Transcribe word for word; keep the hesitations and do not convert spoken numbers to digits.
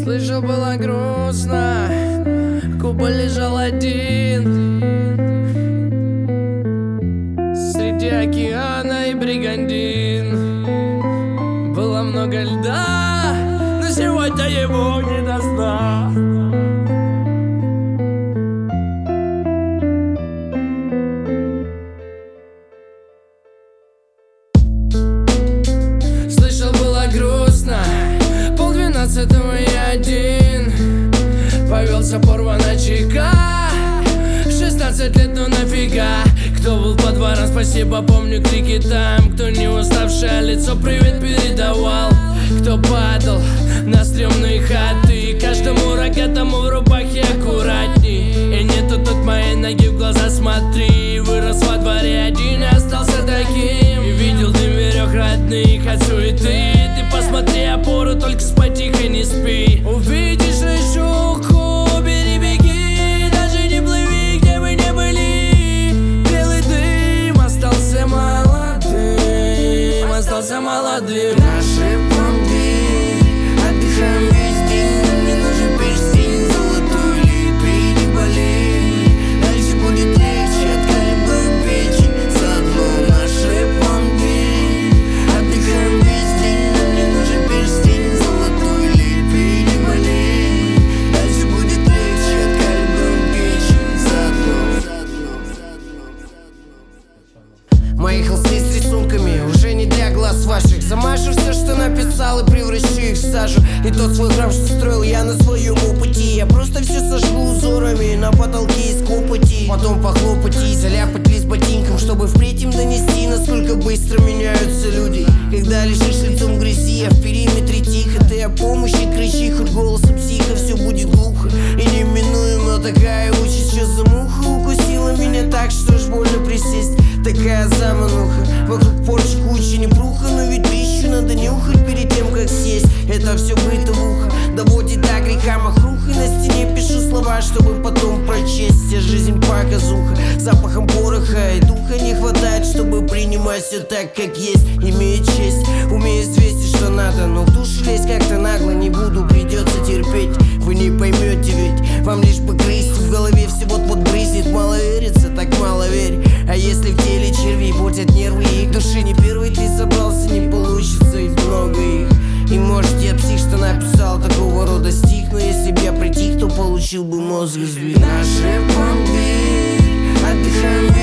Слышал, было грустно, Куба лежал один среди океана и бригантин. Было много льда, но сегодня его не достать. Слышал, было грустно, полдвенадцатого я один повелся порвана чека. Шестнадцать лет, ну нафига? Кто был по дворам, спасибо, помню крики там. Кто не уставшее лицо привет передавал. Кто падал на стрёмные хаты, каждому рогатому в рубахе аккуратней. И нету тут моей ноги, в глаза смотри. Вырос во дворе один и остался таким. И видел дым верёк родных от суеты. Ты посмотри опору, только спать тихо не спи. Увидишь речушку, бери, беги, даже не плыви, где бы не были. Белый дым остался молодым, остался молодым. Наши помни, отдыхаем весь день, нам не нужен перстень золотой или не болей. Дальше будет легче, откалибруем печень заодно. Наши помни, отдыхаем весь день, нам не нужен перстень золотой или не болей. Дальше будет легче, откалибруем печень заодно. Мои холсты с рисунками уже не для глаз ваших. Замажу все, что написал, и превращу их в сажу. И тот свой храм, что строил я на своем опыте, я просто все сожгу узорами на потолке из копоти. Потом похлопать и заляпать лист ботинком, чтобы впредь им донести, насколько быстро меняются люди. Когда лежишь лицом в грязи, а в периметре тихо, ты о помощи кричи, хоть голосом психа, все будет глухо и неминуемо. Такая участь, что за муха укусила меня так, что ж больно присесть. Такая замануха, вокруг порчи куча непруха, но ведь пищу надо нюхать перед тем, как съесть. Это все бытовуха, доводит до греха махруха. На стене пишу слова, чтобы потом прочесть. Вся жизнь показуха, запахом пороха и духа не хватает, чтобы принимать все так, как есть. Имею честь, умею взвесить, что надо, но в душу лезть как-то нагло не буду, придется терпеть. Вы не поймете ведь, вам лишь бы грызть, в голове все вот-вот брызнет. Мало верится, так мало верь. А если в теле червей портят нервы, и их души не первый ты собрался, не получится, и много их. И может я псих, что написал такого рода стих, но если б я притих, то получил бы мозг сбит. Наши помни, отдыхаем